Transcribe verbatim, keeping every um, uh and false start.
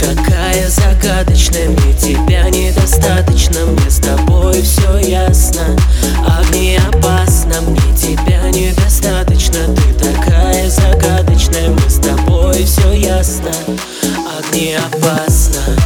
такая загадочная, мне тебя недостаточно. Мне с тобой все ясно, огни опасно. Мне тебя недостаточно, ты такая загадочная. Мне с тобой все ясно, огни опасно.